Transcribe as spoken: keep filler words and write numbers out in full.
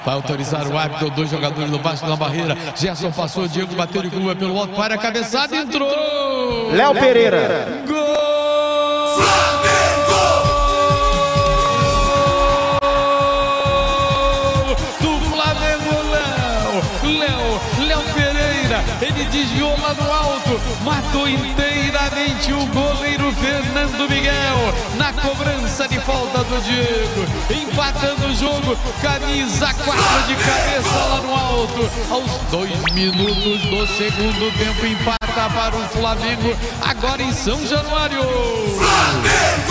Vai autorizar o árbitro, dois jogadores do Vasco na barreira. Gerson passou, Diego bateu de curva pelo alto, para a cabeçada, entrou! Léo Pereira! Gol! Flamengo! Do Flamengo, Léo! Léo, Léo Pereira, ele desviou lá no alto, matou inteiramente o goleiro Fernando Miguel, na cobrança de falta do Diego, empatando o jogo, camisa quatro de cabeça lá no alto, aos dois minutos do segundo tempo, empata para o Flamengo, agora em São Januário. Flamengo!